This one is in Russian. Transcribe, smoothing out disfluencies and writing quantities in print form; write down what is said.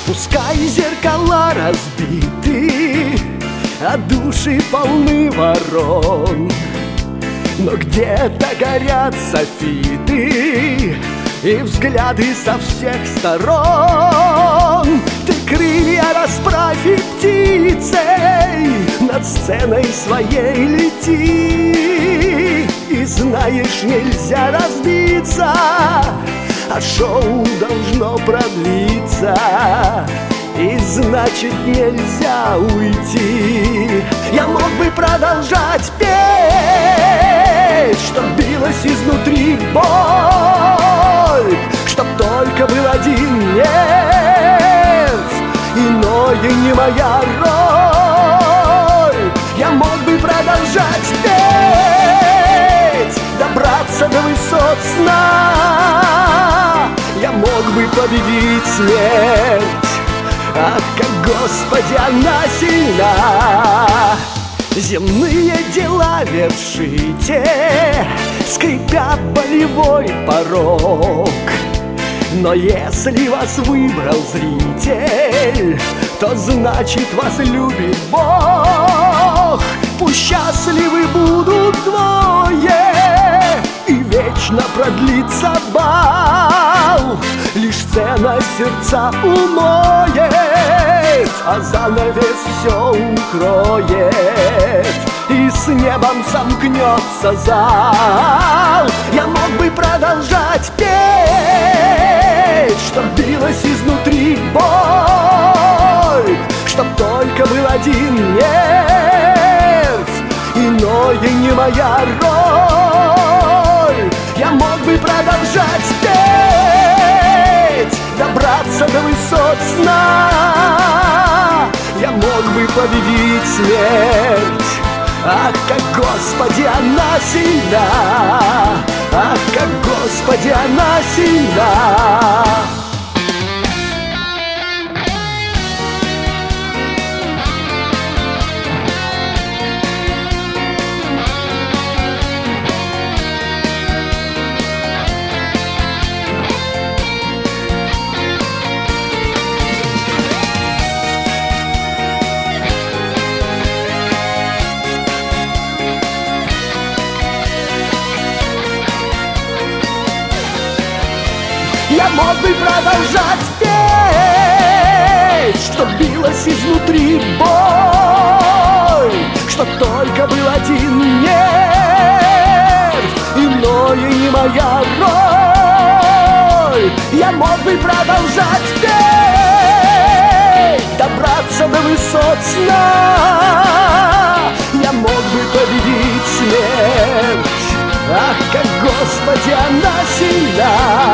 Пускай зеркала разбиты, а души полны ворон, но где-то горят софиты и взгляды со всех сторон. Ты крылья расправь и птицей над сценой своей лети. И знаешь, нельзя разбиться, а шоу должно продлиться. И значит, нельзя уйти. Я мог бы продолжать петь, чтоб билась изнутри боль, чтоб только был один нет, иное не моя роль. Я мог бы продолжать петь, добраться до высот сна. Я мог бы победить смерть. Ах, как, Господи, она сильна! Земные дела вершите, скрипя болевой порог. Но если вас выбрал зритель, то значит вас любит Бог. Пусть счастливы будут двое, и вечно продлится бал. Лишь сцена сердца умоет, а занавес все укроет, и с небом сомкнется зал. Я мог бы продолжать петь, чтоб билась изнутри боль, чтоб только был один нет, иное не моя роль. Я мог бы продолжать петь, добраться до высот сна. Я мог бы победить смерть. Ах, как, Господи, она сильна! Ах, как, Господи, она сильна! Я мог бы продолжать петь, чтоб билась изнутри боль, чтоб только был один нерв, иное не моя роль. Я мог бы продолжать петь, добраться до высот сна. Я мог бы победить смерть. Ах, как, Господи, она сильна!